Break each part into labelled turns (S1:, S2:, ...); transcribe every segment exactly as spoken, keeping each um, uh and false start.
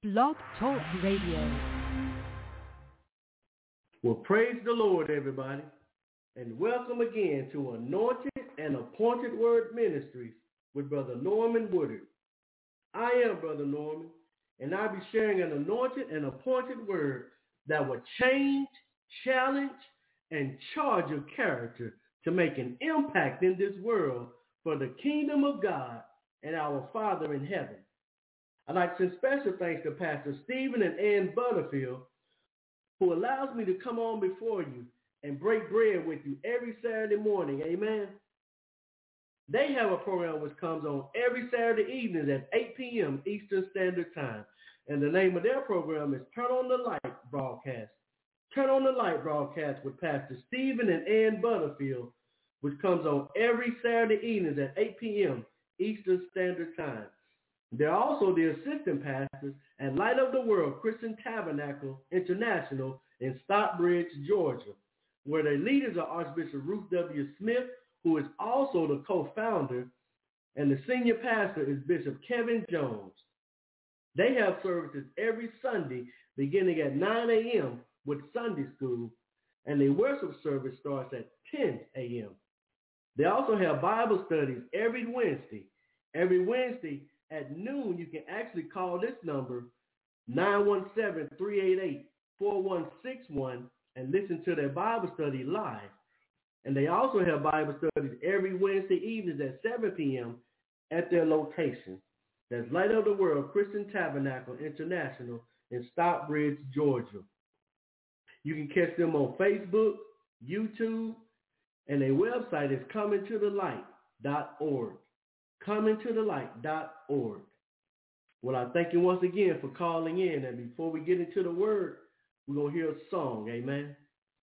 S1: Blog Talk Radio.
S2: Well, praise the Lord, everybody, and welcome again to Anointed and Appointed Word Ministries with Brother Norman Woodard. I am Brother Norman, and I'll be sharing an anointed and appointed word that will change, challenge, and charge your character to make an impact in this world for the kingdom of God and our Father in heaven. I'd like to send special thanks to Pastor Stephen and Ann Butterfield, who allows me to come on before you and break bread with you every Saturday morning. Amen. They have a program which comes on every Saturday evening at eight p.m. Eastern Standard Time. And the name of their program is Turn on the Light Broadcast. Turn on the Light Broadcast with Pastor Stephen and Ann Butterfield, which comes on every Saturday evening at eight p.m. Eastern Standard Time. They're also the assistant pastors at Light of the World Christian Tabernacle International in Stockbridge, Georgia, where their leaders are Archbishop Ruth W. Smith, who is also the co-founder, and the senior pastor is Bishop Kevin Jones. They have services every Sunday beginning at nine a.m. with Sunday school, and their worship service starts at ten a.m. They also have Bible studies every Wednesday. Every Wednesday at noon, you can actually call this number, nine one seven, three eight eight, four one six one, and listen to their Bible study live. And they also have Bible studies every Wednesday evenings at seven p.m. at their location. That's Light of the World Christian Tabernacle International in Stockbridge, Georgia. You can catch them on Facebook, YouTube, and their website is coming to the light dot org. coming to the light dot org. Well, I thank you once again for calling in. And before we get into the word, we're going to hear a song. Amen.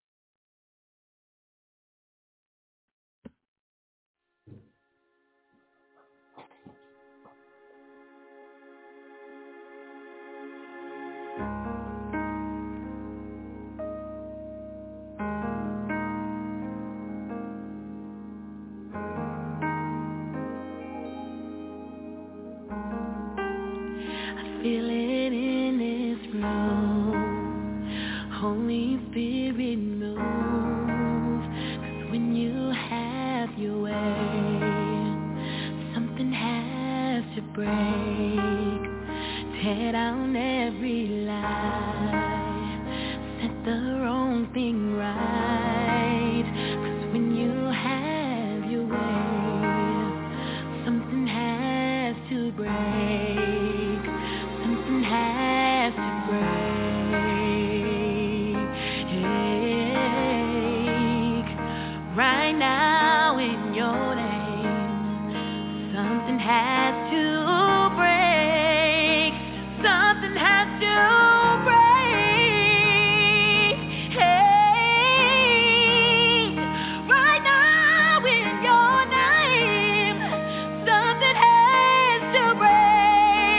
S3: Feel it in this room. Holy Spirit move. 'Cause when you have your way, something has to break. Tear down every lie. Set the wrong thing right. 'Cause when you have your way, something has to break. Has to break right now in your name. Something has to break. Something has to break. Hey, right now in your name. Something has to break.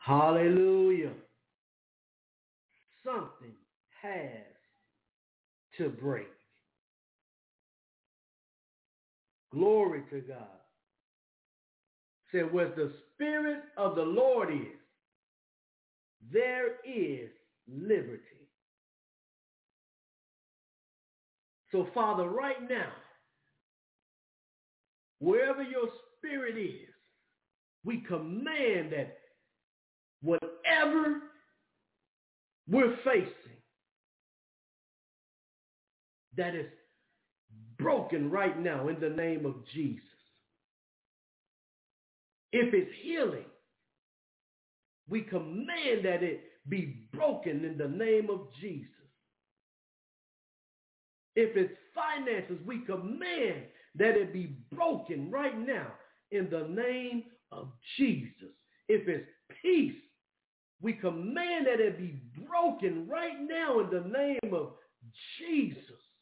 S2: Hallelujah. Something has to break. Glory to God. Said, where the Spirit of the Lord is, there is liberty. So, Father, right now, wherever your spirit is, we command that whatever we're facing, that is broken right now in the name of Jesus. If it's healing, we command that it be broken in the name of Jesus. If it's finances, we command that it be broken right now in the name of Jesus. If it's peace, we command that it be broken right now in the name of Jesus.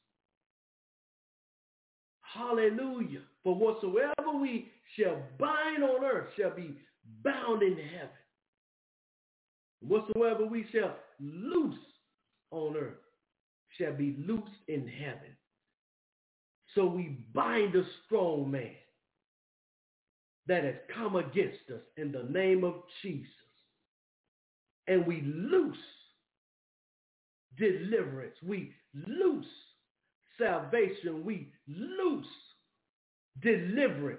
S2: Hallelujah. For whatsoever we shall bind on earth shall be bound in heaven. Whatsoever we shall loose on earth shall be loosed in heaven. So we bind the strong man that has come against us in the name of Jesus. And we loose deliverance. We loose salvation. We loose deliverance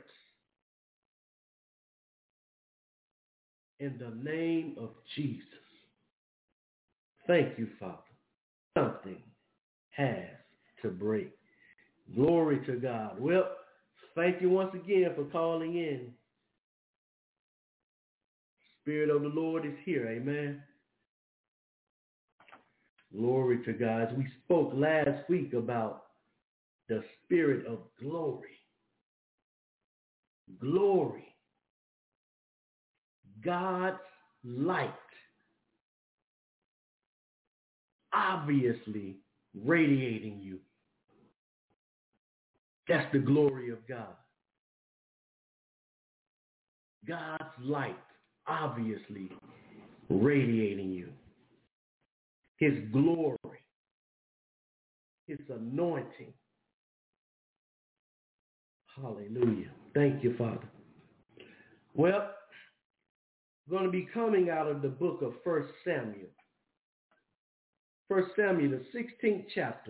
S2: in the name of Jesus. Thank you, Father. Something has to break. Glory to God. Well, thank you once again for calling in. Spirit of the Lord is here. Amen. Glory to God. We spoke last week about the spirit of glory. Glory. God's light obviously radiating you. That's the glory of God. God's light obviously radiating you. His glory, his anointing. Hallelujah. Thank you, Father. Well, we're going to be coming out of the book of First Samuel. First Samuel, the sixteenth chapter,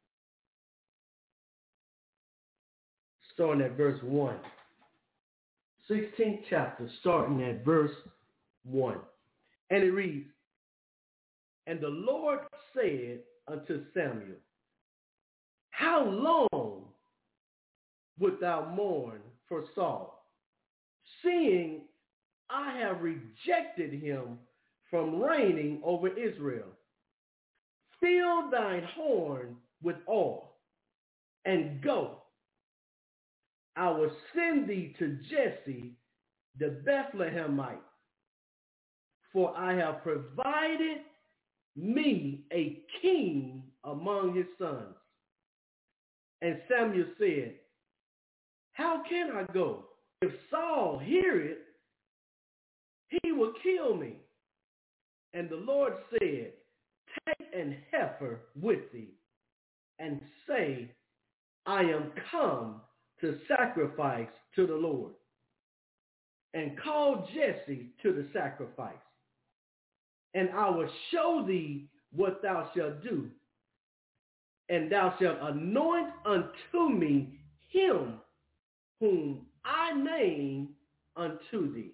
S2: starting at verse one. sixteenth chapter, starting at verse one. And it reads, and the Lord said unto Samuel, how long wilt thou mourn for Saul, seeing I have rejected him from reigning over Israel? Fill thine horn with oil, and go. I will send thee to Jesse the Bethlehemite, for I have provided me a king among his sons. And Samuel said, how can I go? If Saul hear it, he will kill me. And the Lord said, take an heifer with thee, and say, I am come to sacrifice to the Lord. And call Jesse to the sacrifice. And I will show thee what thou shalt do. And thou shalt anoint unto me him whom I name unto thee.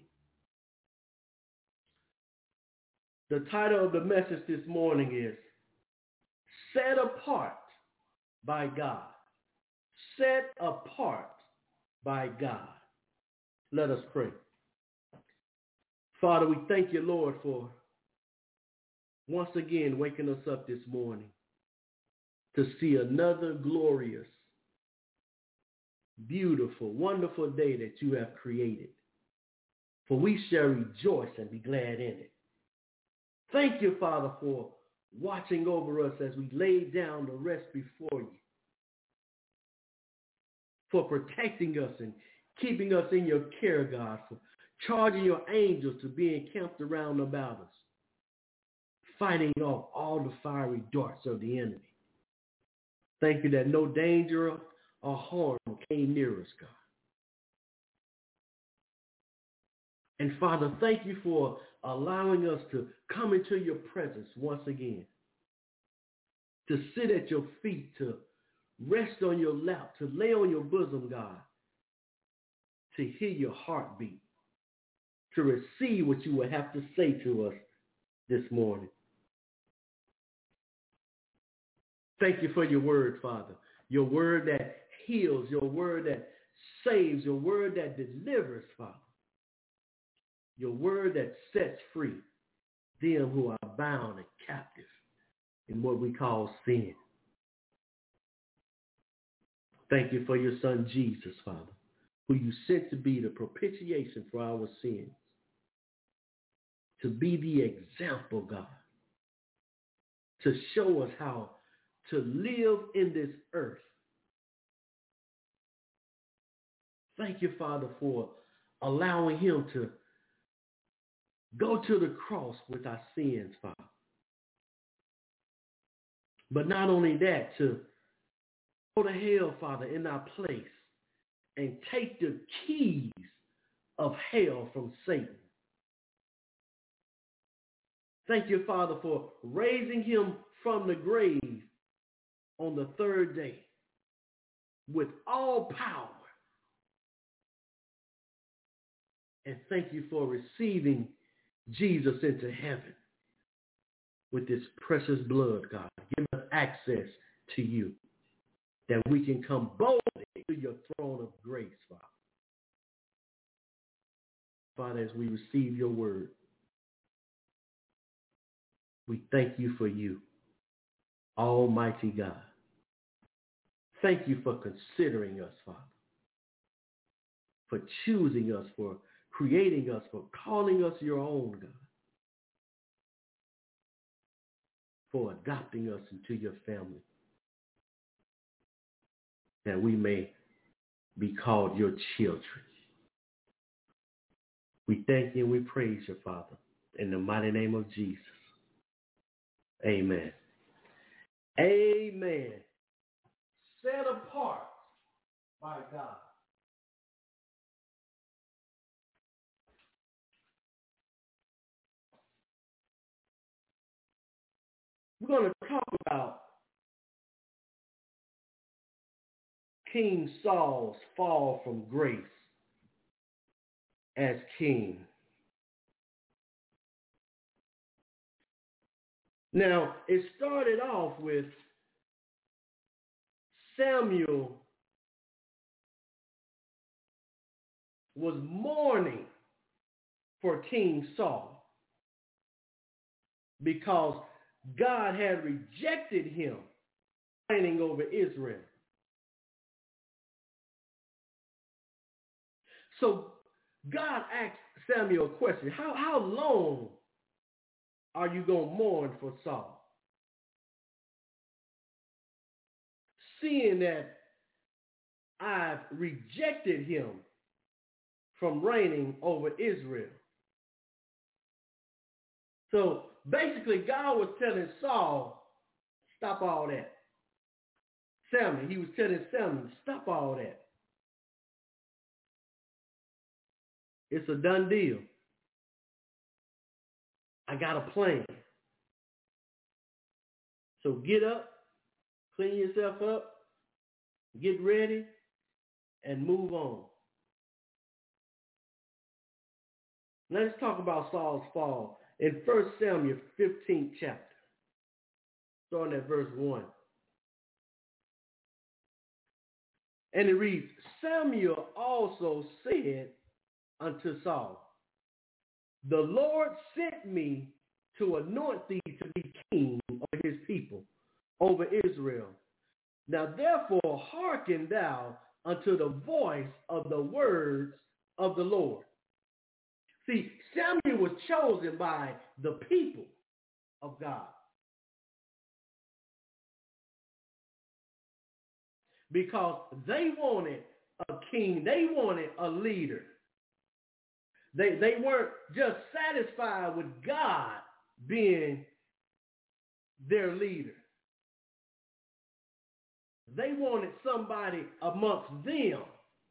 S2: The title of the message this morning is Set Apart by God. Set apart by God. Let us pray. Father, we thank you, Lord, for once again waking us up this morning to see another glorious, beautiful, wonderful day that you have created. For we shall rejoice and be glad in it. Thank you, Father, for watching over us as we lay down to rest before you, for protecting us and keeping us in your care, God, for charging your angels to be encamped around about us, fighting off all the fiery darts of the enemy. Thank you that no danger or harm came near us, God. And Father, thank you for allowing us to come into your presence once again, to sit at your feet, to rest on your lap, to lay on your bosom, God, to hear your heartbeat, to receive what you would have to say to us this morning. Thank you for your word, Father, your word that heals, your word that saves, your word that delivers, Father, your word that sets free them who are bound and captive in what we call sin. Thank you for your son, Jesus, Father, who you sent to be the propitiation for our sins, to be the example, God, to show us how to live in this earth. Thank you, Father, for allowing him to go to the cross with our sins, Father. But not only that, to go to hell, Father, in our place and take the keys of hell from Satan. Thank you, Father, for raising him from the grave on the third day with all power. And thank you for receiving Jesus into heaven with this precious blood, God. Give us access to you, that we can come boldly to your throne of grace, Father. Father, as we receive your word, we thank you for you, Almighty God. Thank you for considering us, Father, for choosing us, for creating us, for calling us your own, God, for adopting us into your family, that we may be called your children. We thank you and we praise you, Father, in the mighty name of Jesus. Amen. Amen. Set apart by God. We're going to talk about King Saul's fall from grace as king. Now, it started off with Samuel was mourning for King Saul because God had rejected him reigning over Israel. So God asked Samuel a question. How, how long are you going to mourn for Saul? Seeing that I've rejected him from reigning over Israel. So basically, God was telling Saul, stop all that. Samuel, he was telling Samuel, stop all that. It's a done deal. I got a plan. So get up, clean yourself up, get ready, and move on. Let's talk about Saul's fall in First Samuel fifteenth chapter, starting at verse one. And it reads, Samuel also said unto Saul, the Lord sent me to anoint thee to be king over his people, over Israel. Now therefore hearken thou unto the voice of the words of the Lord. See, Samuel was chosen by the people of God, because they wanted a king, they wanted a leader. They, they weren't just satisfied with God being their leader. They wanted somebody amongst them.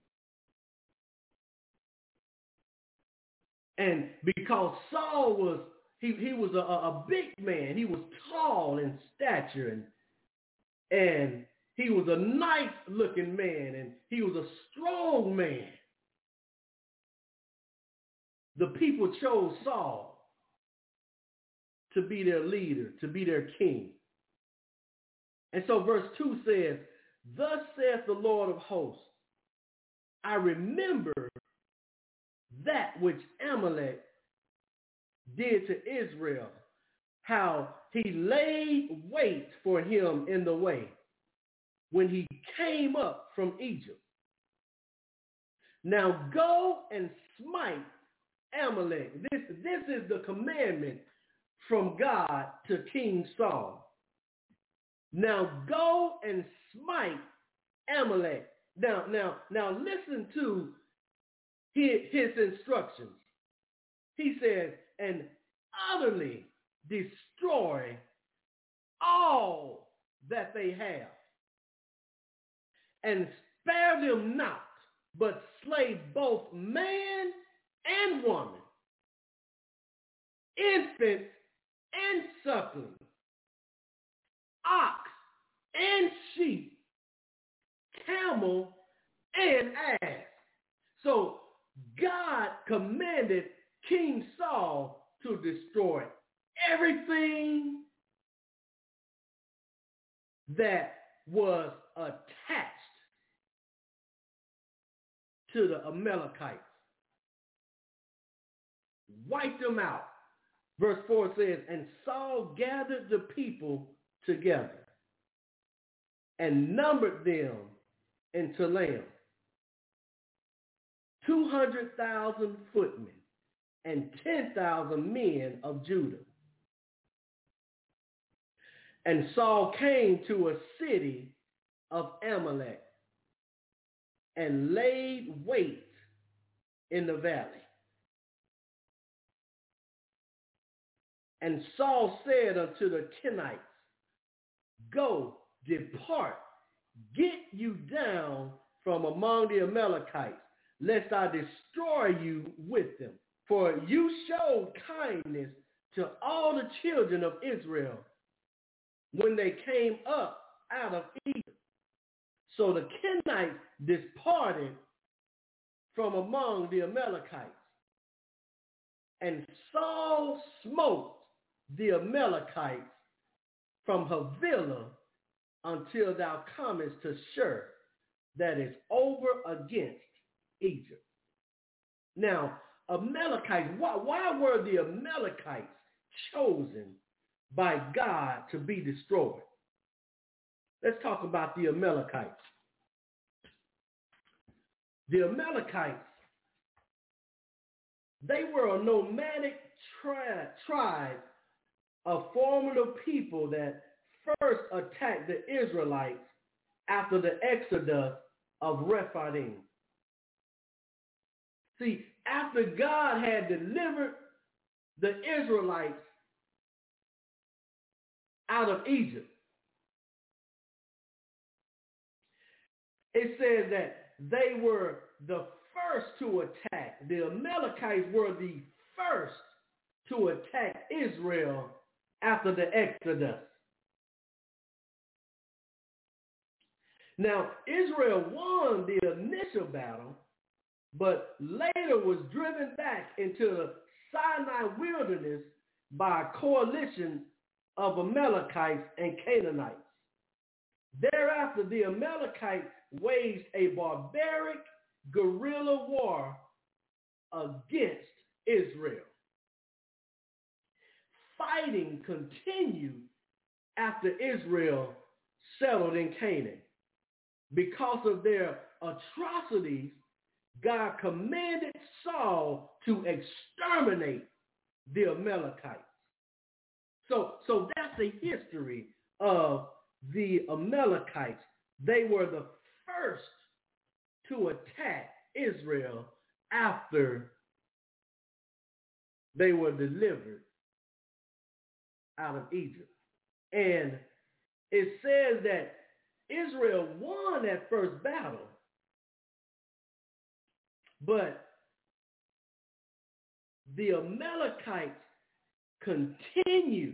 S2: And because Saul was, he, he was a, a big man. He was tall in stature, and, and he was a nice looking man, and he was a strong man. The people chose Saul to be their leader, to be their king. And so verse two says, thus saith the Lord of hosts, I remember that which Amalek did to Israel, how he laid wait for him in the way when he came up from Egypt. Now go and smite Amalek. This, this is the commandment from God to King Saul. Now go and smite Amalek. Now, now, now listen to his, his instructions. He says, and utterly destroy all that they have, and spare them not, but slay both man and woman, infant and suckling, ox and sheep, camel and ass. So God commanded King Saul to destroy everything that was attached to the Amalekites. Wipe them out. Verse four says, and Saul gathered the people together and numbered them in Telaim, two hundred thousand footmen and ten thousand men of Judah. And Saul came to a city of Amalek and laid wait in the valley. And Saul said unto the Kenites, go, depart, get you down from among the Amalekites, lest I destroy you with them. For you showed kindness to all the children of Israel when they came up out of Egypt. So the Kenites departed from among the Amalekites. And Saul smote the Amalekites from Havilah until thou comest to Shur, that is over against Egypt. Now, Amalekites, why, why were the Amalekites chosen by God to be destroyed? Let's talk about the Amalekites. The Amalekites, they were a nomadic tri- tribe of formidable people that first attacked the Israelites after the exodus of Rephidim. See, after God had delivered the Israelites out of Egypt, it says that they were the first to attack. The Amalekites were the first to attack Israel after the Exodus. Now, Israel won the initial battle, but later was driven back into the Sinai wilderness by a coalition of Amalekites and Canaanites. Thereafter, the Amalekites waged a barbaric guerrilla war against Israel. Fighting continued after Israel settled in Canaan. Because of their atrocities, God commanded Saul to exterminate the Amalekites. So, so that's the history of the Amalekites. They were the first to attack Israel after they were delivered out of Egypt. And it says that Israel won that first battle, but the Amalekites continue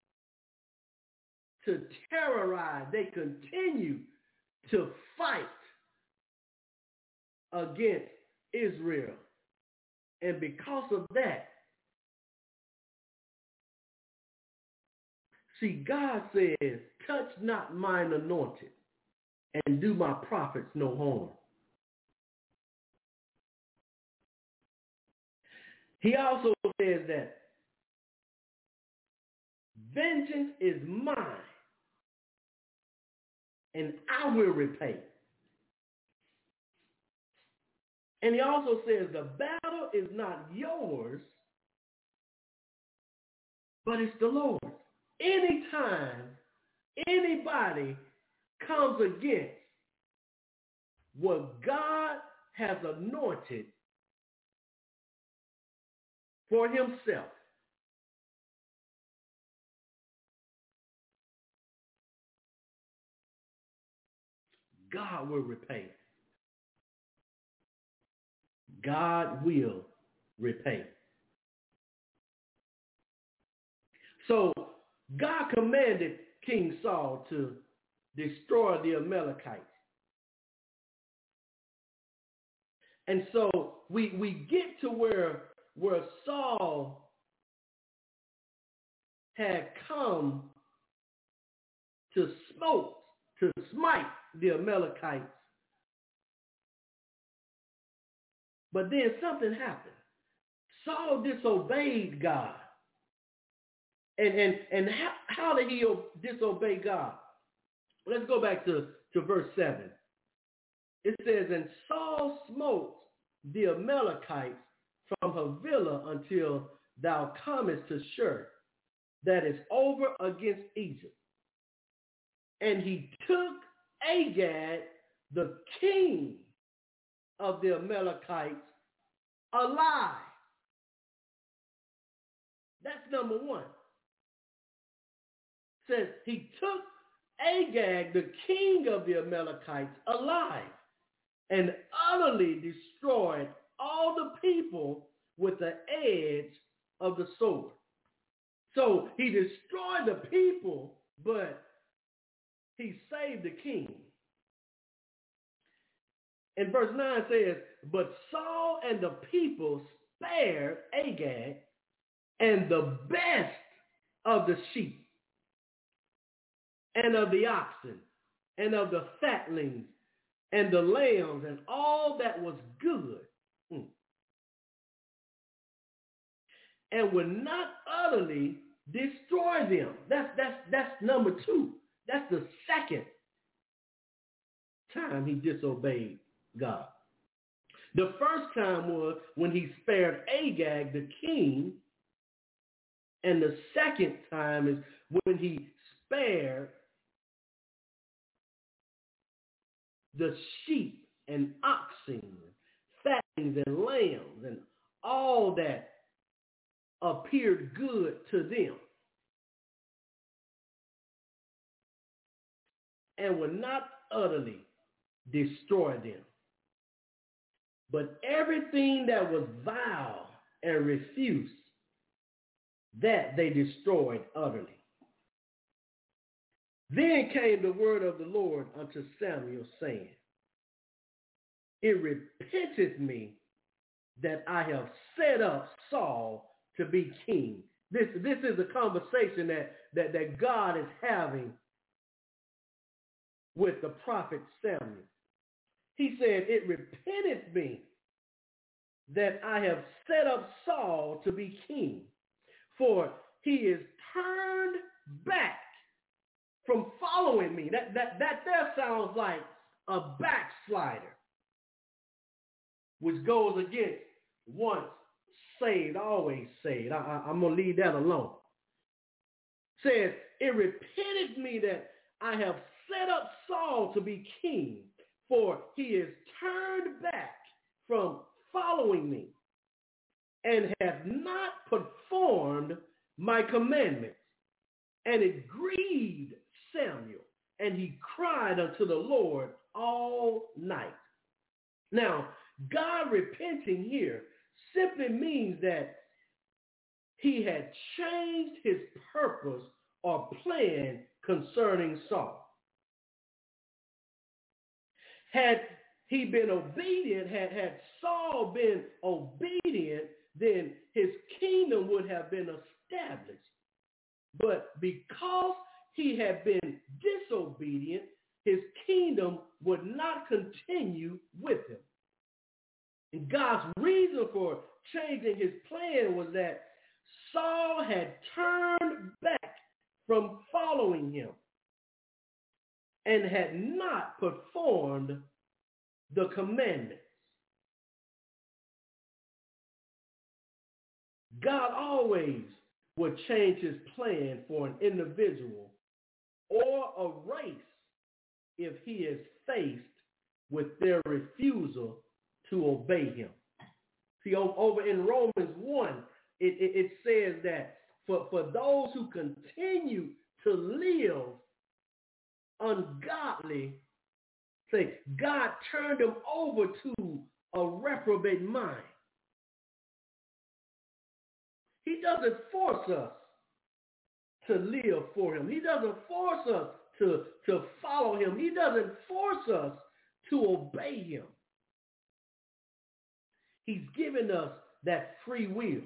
S2: to terrorize. They continue to fight against Israel. And because of that, see, God says, touch not mine anointed and do my prophets no harm. He also says that vengeance is mine and I will repay. And he also says the battle is not yours, but it's the Lord's. Anytime anybody comes against what God has anointed for himself, God will repay. God will repay. So God commanded King Saul to destroy the Amalekites. And so we, we get to where, where Saul had come to smote, to smite the Amalekites. But then something happened. Saul disobeyed God. And and, and how, how did he disobey God? Let's go back to, to verse seven. It says, and Saul smote the Amalekites from Havilah until thou comest to Shur, that is over against Egypt. And he took Agag, the king of the Amalekites, alive. That's number one. Says he took Agag, the king of the Amalekites, alive and utterly destroyed all the people with the edge of the sword. So he destroyed the people, but he saved the king. And verse nine says, but Saul and the people spared Agag and the best of the sheep and of the oxen and of the fatlings and the lambs and all that was good, mm. and would not utterly destroy them. That's, that's, that's number two. That's the second time he disobeyed God. The first time was when he spared Agag, the king, and the second time is when he spared the sheep and oxen, fatlings and lambs, and all that appeared good to them, and would not utterly destroy them. But everything that was vile and refuse, that they destroyed utterly. Then came the word of the Lord unto Samuel, saying, it repenteth me that I have set up Saul to be king. This, this is a conversation that, that, that God is having with the prophet Samuel. He said, it repenteth me that I have set up Saul to be king, for he is turned back from following me. That, that, that there sounds like a backslider, which goes against once saved, always saved. I, I, I'm going to leave that alone. Says, it repented me that I have set up Saul to be king, for he is turned back from following me and have not performed my commandments. And it grieved Samuel, and he cried unto the Lord all night. Now, God repenting here simply means that he had changed his purpose or plan concerning Saul. Had he been obedient, had, had Saul been obedient, then his kingdom would have been established. But because he had been disobedient, his kingdom would not continue with him. And God's reason for changing his plan was that Saul had turned back from following him and had not performed the commandments. God always would change his plan for an individual or a race if he is faced with their refusal to obey him. See, over in Romans one, it, it, it says that for, for those who continue to live ungodly, say, God turned them over to a reprobate mind. He doesn't force us to live for him. He doesn't force us to, to follow him. He doesn't force us to obey him. He's given us that free will.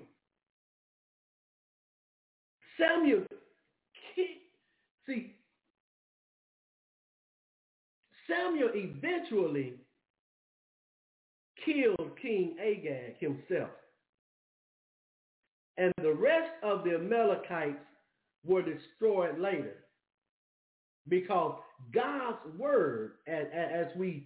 S2: Samuel, see, Samuel eventually killed King Agag himself. And the rest of the Amalekites were destroyed later. Because God's word, as, as we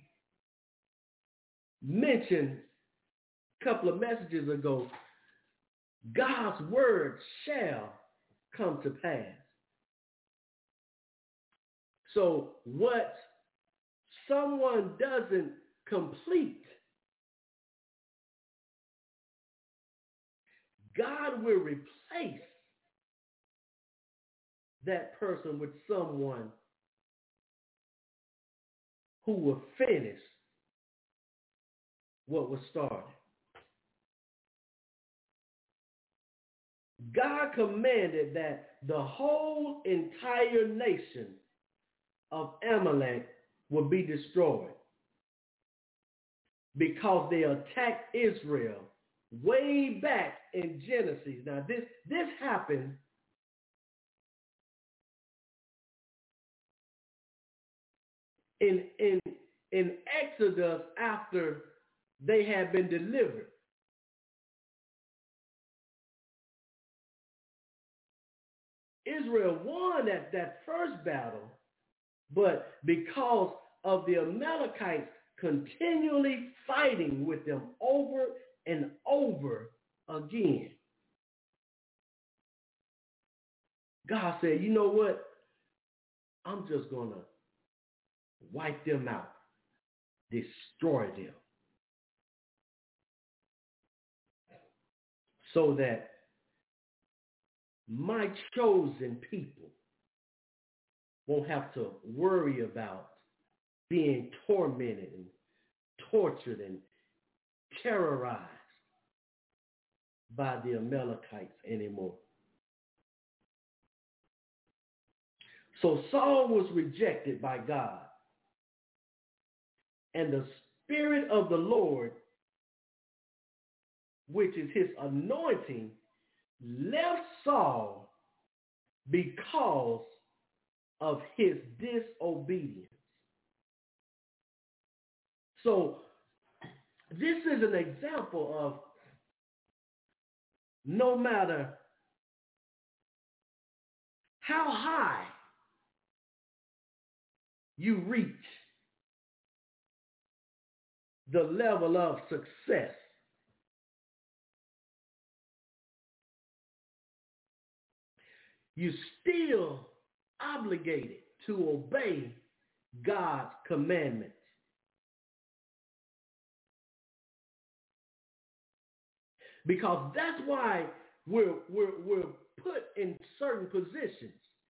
S2: mentioned a couple of messages ago, God's word shall come to pass. So what someone doesn't complete, God will replace that person with someone who will finish what was started. God commanded that the whole entire nation of Amalek would be destroyed because they attacked Israel way back in Genesis. Now this, this happened in, in, in Exodus after they had been delivered. Israel won that, that first battle, but because of the Amalekites continually fighting with them over and over again, God said, you know what? I'm just going to wipe them out, destroy them, so that my chosen people won't have to worry about being tormented and tortured and terrorized by the Amalekites anymore. So Saul was rejected by God, and the Spirit of the Lord, which is his anointing, left Saul because of his disobedience. So this is an example of no matter how high you reach the level of success, you're still obligated to obey God's commandments. because that's why we're, we're, we're put in certain positions.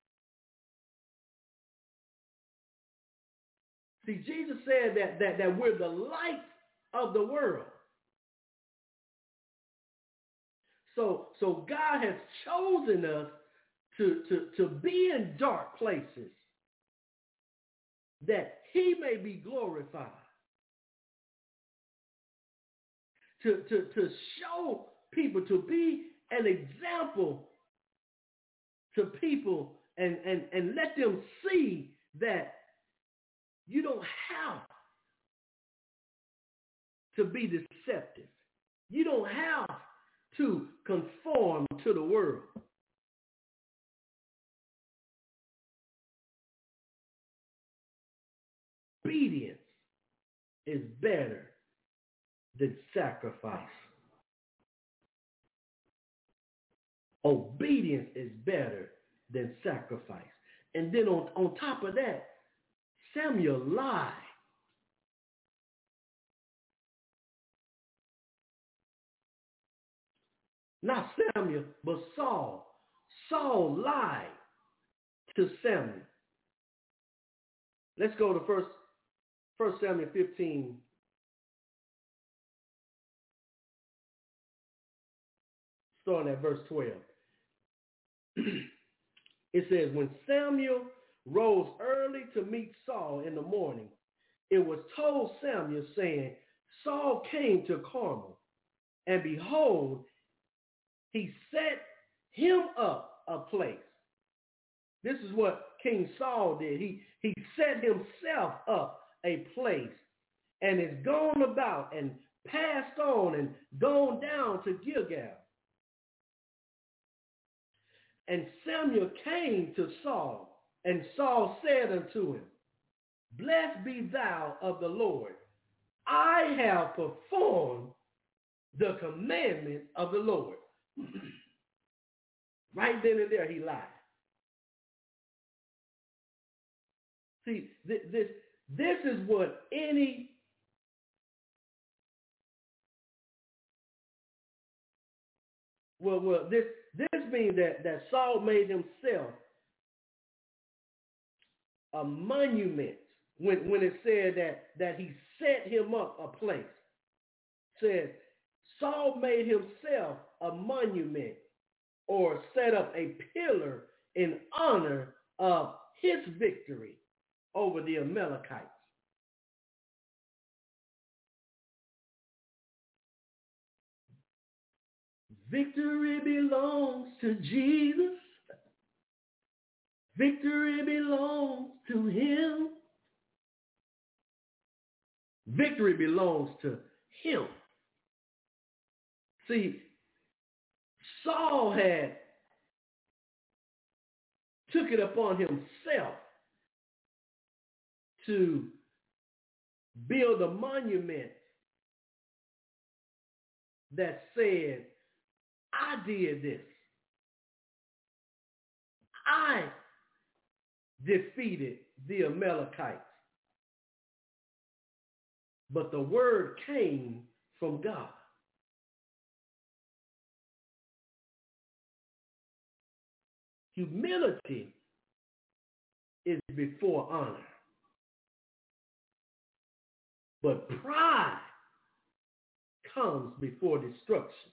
S2: See, Jesus said that, that, that we're the light of the world. So, so God has chosen us to, to, to be in dark places that he may be glorified. To, to, to show people, to be an example to people and, and, and let them see that you don't have to be deceptive. You don't have to conform to the world. Obedience is better than sacrifice. Obedience is better than sacrifice. And then on, on top of that, Samuel lied. Not Samuel, but Saul. Saul lied to Samuel. Let's go to first, First Samuel fifteen. Starting at verse twelve. It says, when Samuel rose early to meet Saul in the morning, it was told Samuel, saying, Saul came to Carmel, and behold, he set him up a place. This is what King Saul did. He, he set himself up a place and is gone about and passed on and gone down to Gilgal. And Samuel came to Saul, and Saul said unto him, Blessed be thou of the Lord. I have performed the commandment of the Lord. Right then and there, he lied. See, th- this, this is what any well, well, this this means that, that Saul made himself a monument when, when it said that, that he set him up a place. It said Saul made himself a monument or set up a pillar in honor of his victory over the Amalekites. Victory belongs to Jesus. Victory belongs to him. Victory belongs to him. See, Saul had took it upon himself to build a monument that said, I did this. I defeated the Amalekites. But the word came from God. Humility is before honor. But pride comes before destruction.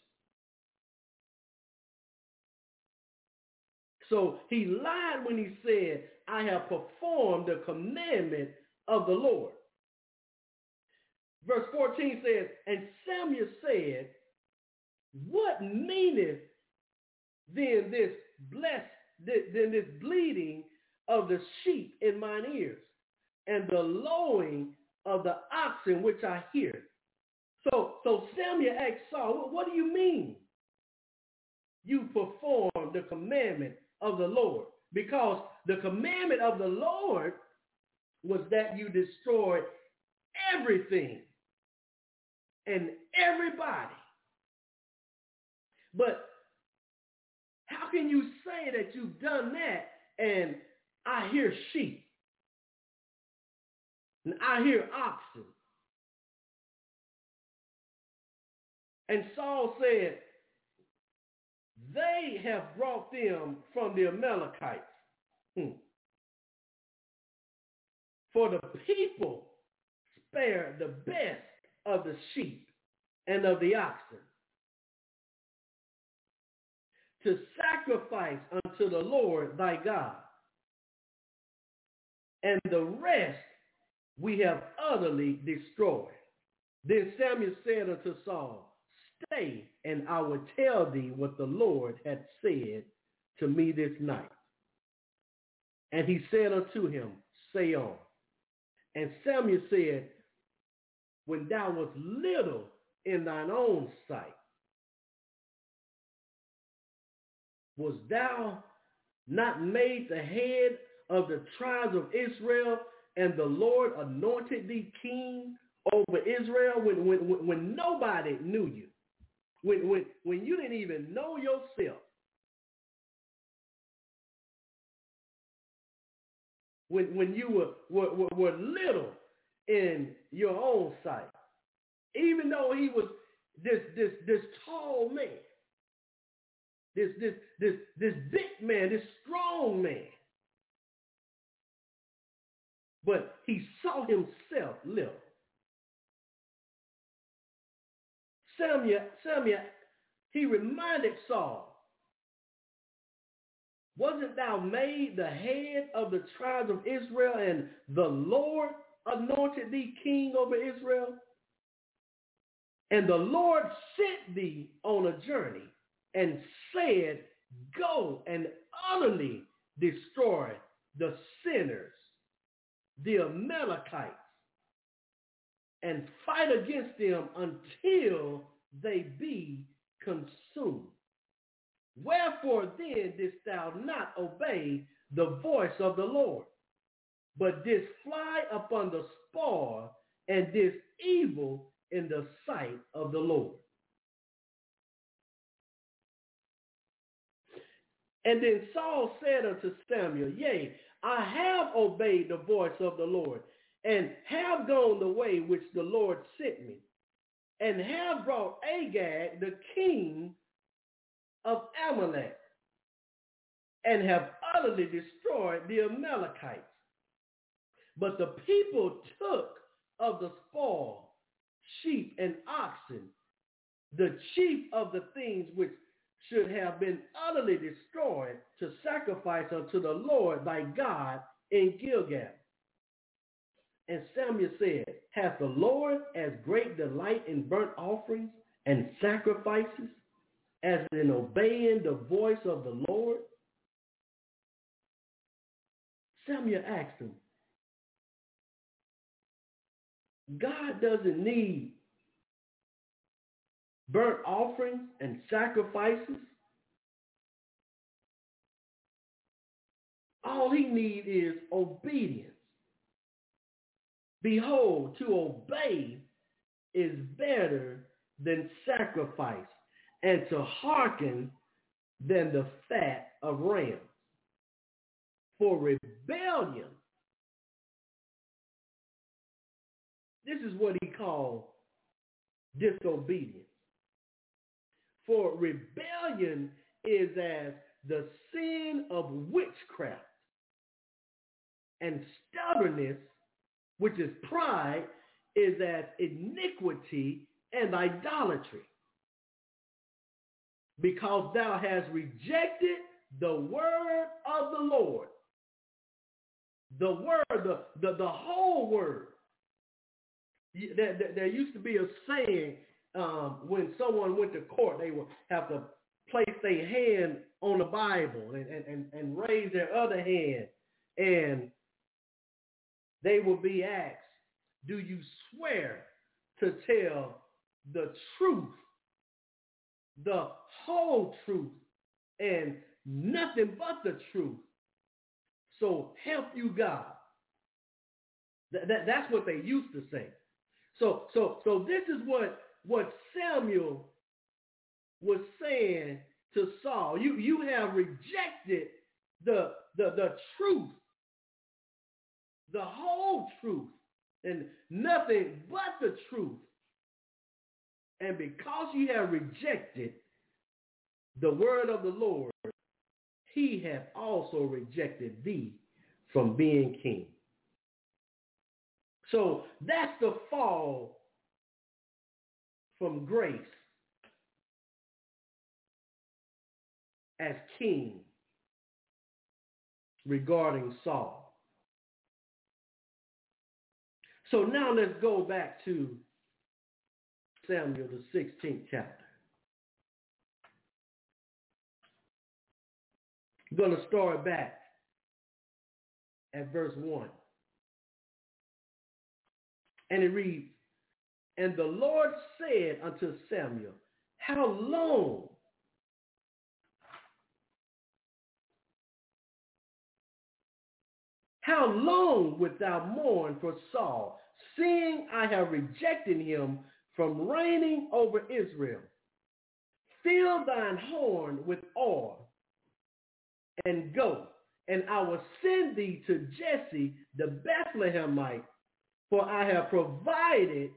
S2: So he lied when he said, I have performed the commandment of the Lord. Verse fourteen says, and Samuel said, what meaneth then this blessed, then this bleating of the sheep in mine ears, and the lowing of the oxen which I hear? So, so Samuel asked Saul, well, what do you mean you perform the commandment of the Lord? Because the commandment of the Lord was that you destroy everything and everybody. But how can you say that you've done that and I hear sheep and I hear oxen? And Saul said, they have brought them from the Amalekites. Hmm. For the people spared the best of the sheep and of the oxen to sacrifice unto the Lord thy God. And the rest we have utterly destroyed. Then Samuel said unto Saul, stay, and I will tell thee what the Lord hath said to me this night. And he said unto him, say on. And Samuel said, when thou wast little in thine own sight, was thou not made the head of the tribes of Israel, and the Lord anointed thee king over Israel when, when, when nobody knew you, when, when, when you didn't even know yourself? When, when you were, were, were, were little in your own sight, even though he was this, this, this tall man, this, this, this, this big man, this strong man, but he saw himself little. Samuel, Samuel, he reminded Saul, wasn't thou made the head of the tribes of Israel, and the Lord anointed thee king over Israel? And the Lord sent thee on a journey and said, go and utterly destroy the sinners, the Amalekites, and fight against them until they be consumed. Wherefore then didst thou not obey the voice of the Lord, but didst fly upon the spoil, and didst evil in the sight of the Lord? And then Saul said unto Samuel, yea, I have obeyed the voice of the Lord, and have gone the way which the Lord sent me, and have brought Agag, the king of Amalek, and have utterly destroyed the Amalekites. But the people took of the spoil sheep and oxen, the chief of the things which should have been utterly destroyed, to sacrifice unto the Lord thy God in Gilgal. And Samuel said, hath the Lord as great delight in burnt offerings and sacrifices as in obeying the voice of the Lord? Samuel asked him, God doesn't need burnt offerings and sacrifices. All he needs is obedience. Behold, to obey is better than sacrifice, and to hearken than the fat of rams. For rebellion, this is what he called disobedience. For rebellion is as the sin of witchcraft, and stubbornness, which is pride, is as iniquity and idolatry. Because thou hast rejected the word of the Lord. The word, the, the, the whole word. There, there, there used to be a saying, um, when someone went to court, they would have to place their hand on the Bible and, and, and raise their other hand. And they will be asked, do you swear to tell the truth, the whole truth, and nothing but the truth? So help you God. That, that, that's what they used to say. So, so, so this is what, what Samuel was saying to Saul. You, you have rejected the, the, the truth, the whole truth, and nothing but the truth. And because you have rejected the word of the Lord, he hath also rejected thee from being king. So that's the fall from grace as king regarding Saul. So now let's go back to Samuel, the sixteenth chapter. I'm going to start back at verse one. And it reads, and the Lord said unto Samuel, how long How long wilt thou mourn for Saul, seeing I have rejected him from reigning over Israel? Fill thine horn with oil, and go, and I will send thee to Jesse the Bethlehemite, for I have provided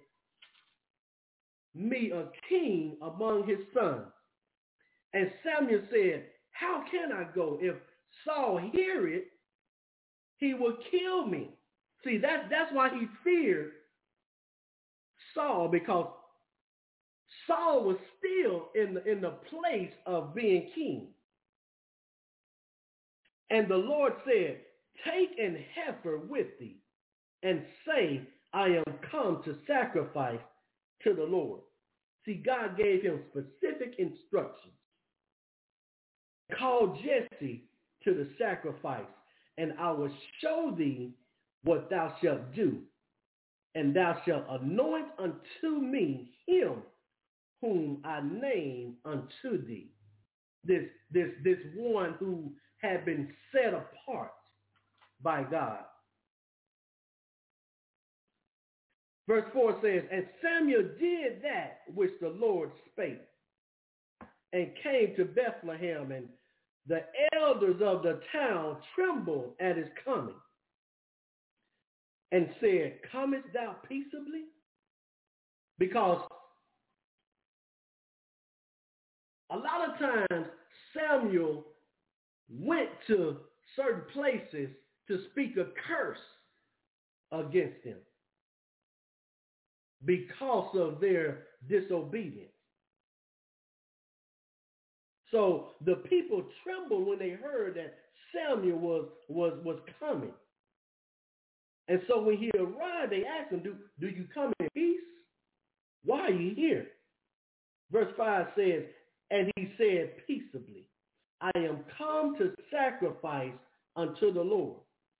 S2: me a king among his sons. And Samuel said, how can I go? If Saul hear it, he will kill me. See, that, that's why he feared Saul, because Saul was still in the, in the place of being king. And the Lord said, take an heifer with thee, and say, I am come to sacrifice to the Lord. See, God gave him specific instructions. Call Jesse to the sacrifice, and I will show thee what thou shalt do. And thou shalt anoint unto me him whom I name unto thee. This, this, this one who had been set apart by God. Verse four says, and Samuel did that which the Lord spake, and came to Bethlehem, and the elders of the town trembled at his coming, and said, comest thou peaceably? Because a lot of times Samuel went to certain places to speak a curse against them because of their disobedience. So the people trembled when they heard that Samuel was, was, was coming. And so when he arrived, they asked him, do, do you come in peace? Why are you here? Verse five says, and he said peaceably, I am come to sacrifice unto the Lord.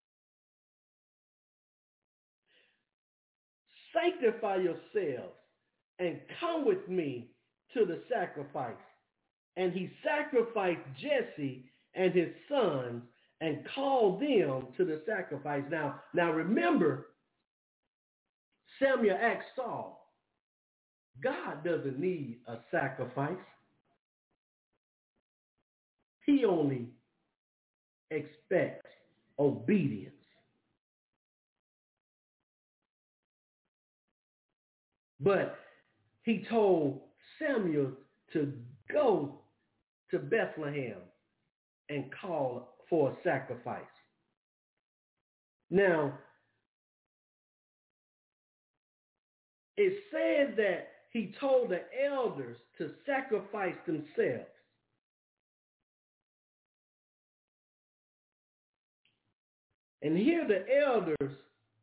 S2: Sanctify yourselves and come with me to the sacrifice. And he sacrificed Jesse and his sons and called them to the sacrifice. Now, now remember, Samuel asked Saul, God doesn't need a sacrifice. He only expects obedience. But he told Samuel to go to Bethlehem and call for a sacrifice. Now, it said that he told the elders to sacrifice themselves. And here the elders,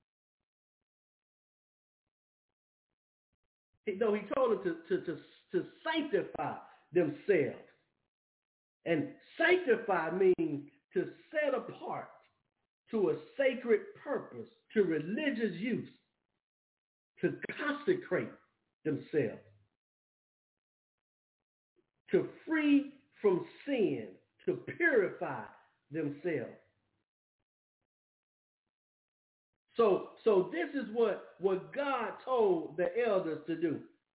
S2: no, he told them to, to, to, to sanctify themselves. And sanctify means to set apart to a sacred purpose, to religious use, to consecrate themselves, to free from sin, to purify themselves. So, so this is what, what God told the elders to do.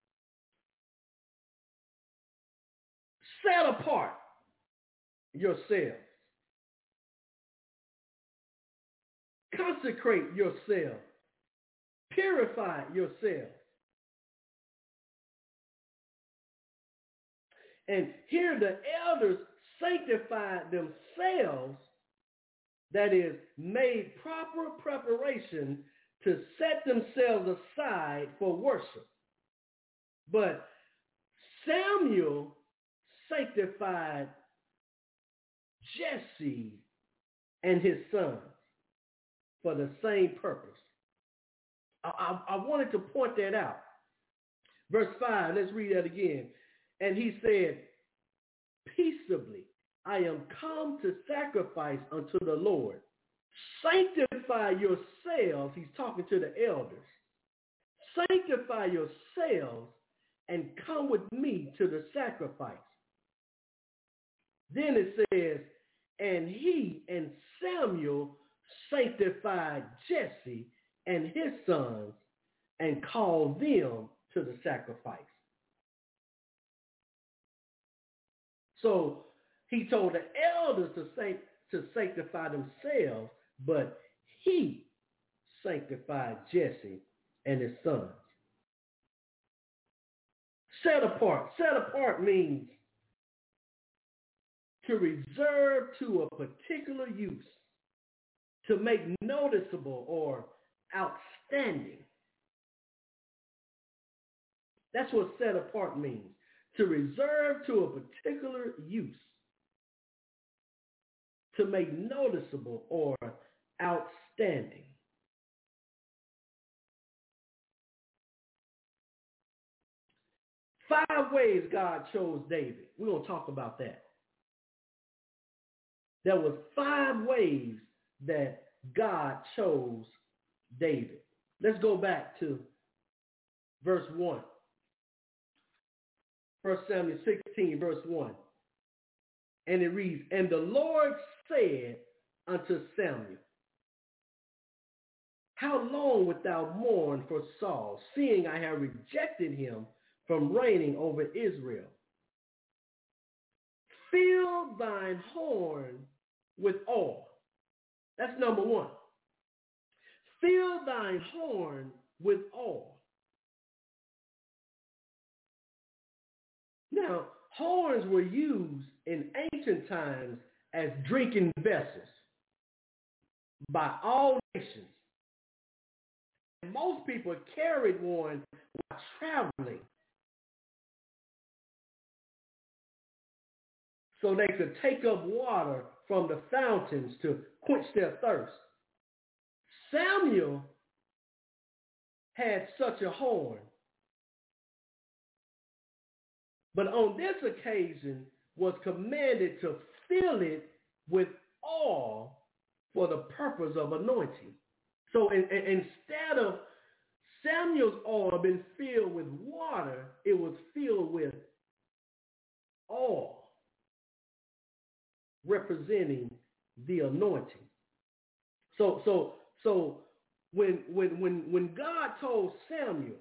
S2: Set apart yourselves. Consecrate yourself. Purify yourself. and here the elders sanctified themselves, that is, made proper preparation to set themselves aside for worship. But Samuel sanctified Jesse and his sons for the same purpose. I, I, I wanted to point that out. Verse five, let's read that again. And he said, peaceably, I am come to sacrifice unto the Lord. Sanctify yourselves. He's talking to the elders. Sanctify yourselves and come with me to the sacrifice. Then it says, and he and Samuel sanctified Jesse and his sons and called them to the sacrifice. So he told the elders to, sanct- to sanctify themselves, but he sanctified Jesse and his sons. Set apart. Set apart means to reserve to a particular use, to make noticeable or outstanding. That's what set apart means, to reserve to a particular use, to make noticeable or outstanding. Five ways God chose David. We're going to talk about that. There was five ways that God chose David. Let's go back to verse one. First Samuel sixteen, verse one. And it reads, and the Lord said unto Samuel, how long wilt thou mourn for Saul, seeing I have rejected him from reigning over Israel? Fill thine horn with oil. That's number one. Fill thine horn with oil. Now, horns were used in ancient times as drinking vessels by all nations. And most people carried one while traveling, so they could take up water from the fountains to quench their thirst. Samuel had such a horn, but on this occasion was commanded to fill it with oil for the purpose of anointing. So in, in, instead of Samuel's oil being filled with water, it was filled with oil, representing the anointing. So so so when when when when God told Samuel,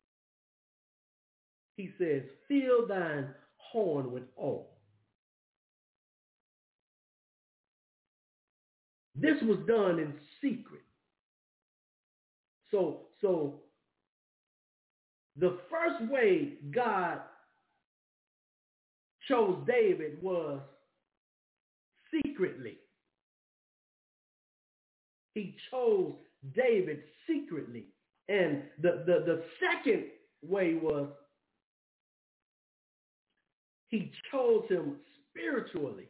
S2: he says, fill thine horn with oil. This was done in secret. So so the first way God chose David was secretly. He chose David secretly. And the, the, the second way was he chose him spiritually.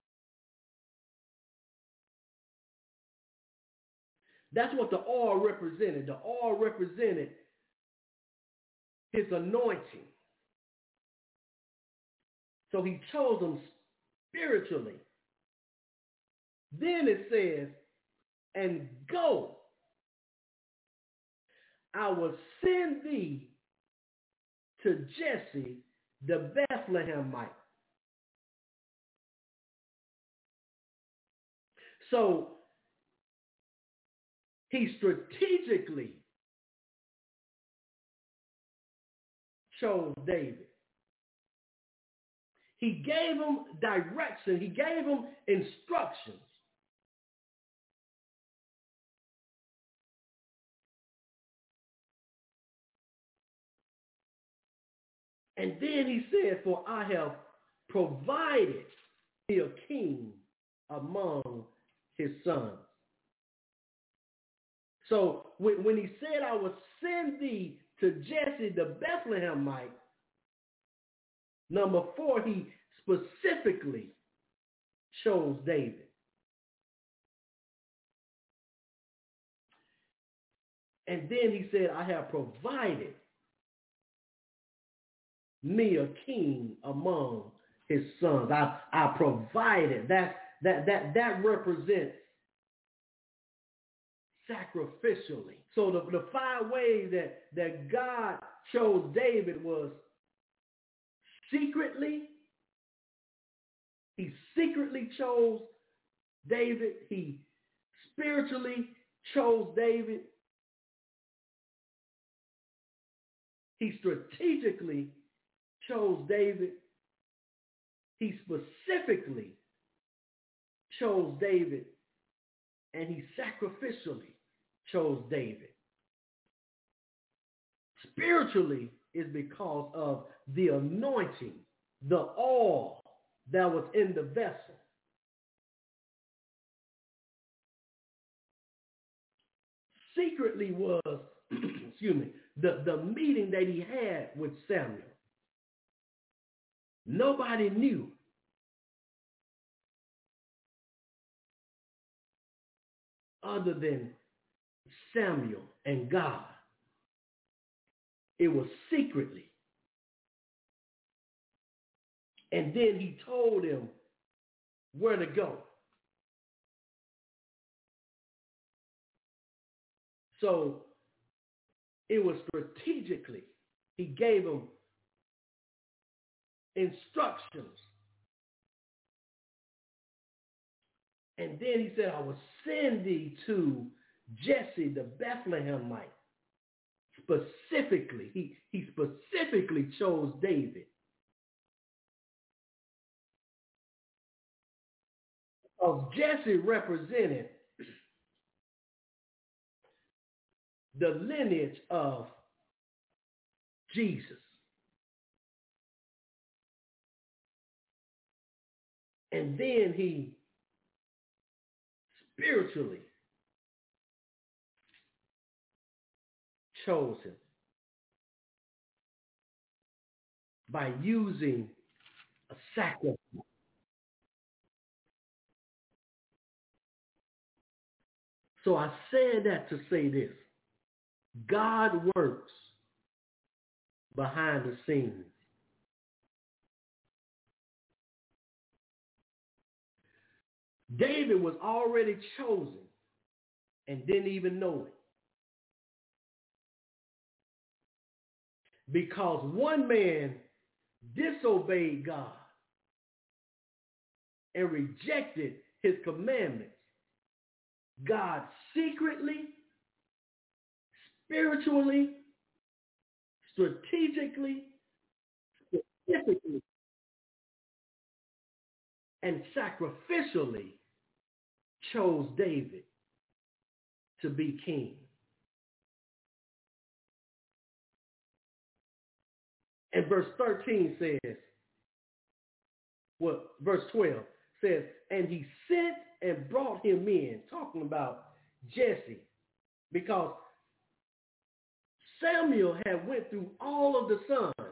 S2: That's what the oil represented. The oil represented his anointing. So he chose him spiritually. Then it says, and go, I will send thee to Jesse the Bethlehemite. So he strategically chose David. He gave him direction. He gave him instructions. And then he said, for I have provided me a king among his sons. So when, when he said, I will send thee to Jesse the Bethlehemite, number four, he specifically chose David. And then he said, I have provided me a king among his sons. I, I provided. That, that, that, that represents sacrificially. So the, the five ways that, that God chose David was secretly. He secretly chose David. He spiritually chose David. He strategically chose David. He specifically chose David. And he sacrificially chose David. Spiritually is because of the anointing, the oil that was in the vessel. Secretly was, excuse me, the, the meeting that he had with Samuel. Nobody knew. Other than Samuel and God. It was secretly. And then he told him where to go. So it was strategically. He gave him instructions. And then he said, I will send thee to Jesse the Bethlehemite. Specifically, he, he specifically chose David. Because Jesse represented the lineage of Jesus. And then he spiritually chose him by using a sacrifice. So I said that to say this. God works behind the scenes. David was already chosen and didn't even know it. Because one man disobeyed God and rejected his commandments, God secretly, spiritually, strategically, specifically, and sacrificially chose David to be king. And verse thirteen says, well, verse twelve says, and he sent and brought him in, talking about Jesse, because Samuel had went through all of the sons.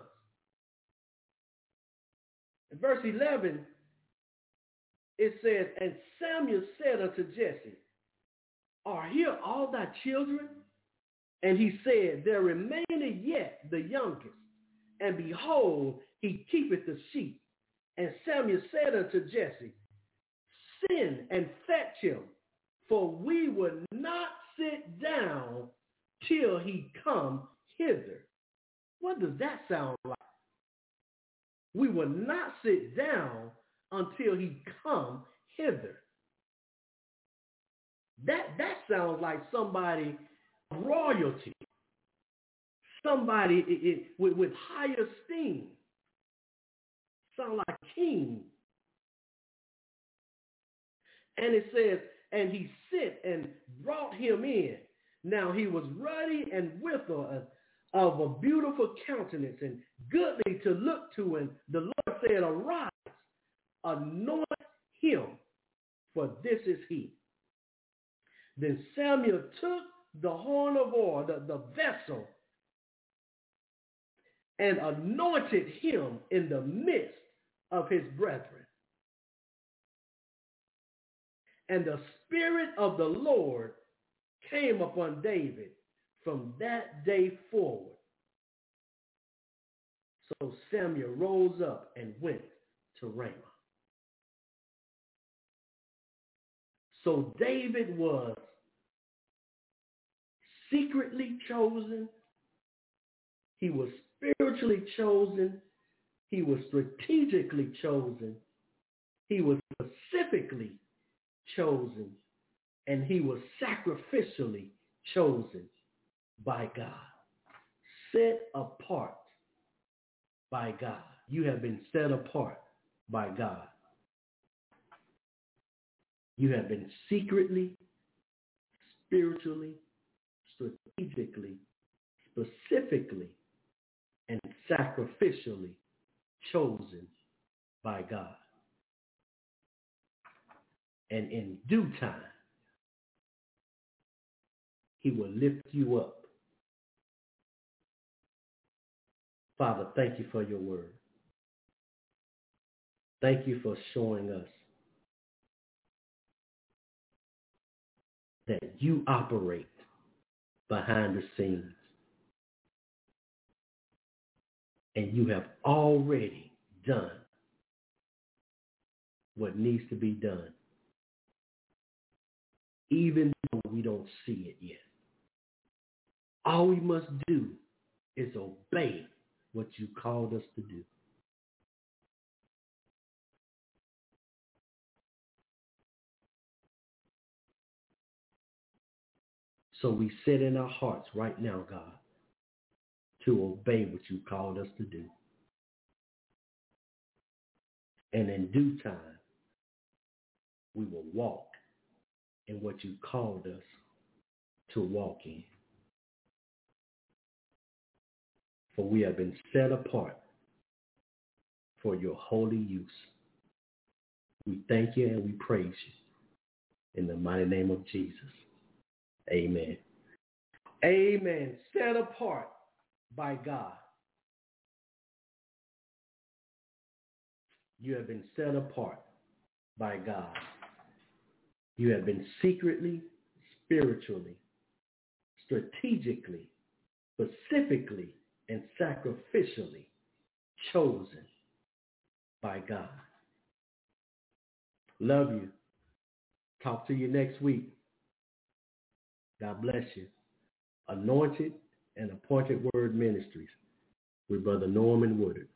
S2: In verse eleven, it says, and Samuel said unto Jesse, are here all thy children? And he said, there remaineth yet the youngest, and behold, he keepeth the sheep. And Samuel said unto Jesse, send and fetch him, for we would not sit down till he come hither. What does that sound like? We will not sit down until he come hither. That, that sounds like somebody royalty, somebody it, it, with, with high esteem. Sound like a king. And it says, and he sent and brought him in. Now he was ruddy and withal of a beautiful countenance and goodly to look to. And the Lord said, arise anoint him, for this is he. Then Samuel took the horn of oil, the, the vessel, and anointed him in the midst of his brethren. And the Spirit of the Lord came upon David from that day forward. So Samuel rose up and went to Ramah. So David was secretly chosen. He was spiritually chosen. He was strategically chosen. He was specifically chosen. And he was sacrificially chosen by God. Set apart by God. You have been set apart by God. You have been secretly, spiritually, strategically, specifically, and sacrificially chosen by God. And in due time, he will lift you up. Father, thank you for your word. Thank you for showing us that you operate behind the scenes. And you have already done what needs to be done, even though we don't see it yet. All we must do is obey what you called us to do. So we set in our hearts right now, God, to obey what you called us to do. And in due time, we will walk in what you called us to walk in. For we have been set apart for your holy use. We thank you and we praise you. In the mighty name of Jesus. Amen. Amen. Set apart by God. You have been set apart by God. You have been secretly, spiritually, strategically, specifically, and sacrificially chosen by God. Love you. Talk to you next week. God bless you. Anointed and Appointed Word Ministries with Brother Norman Woodard.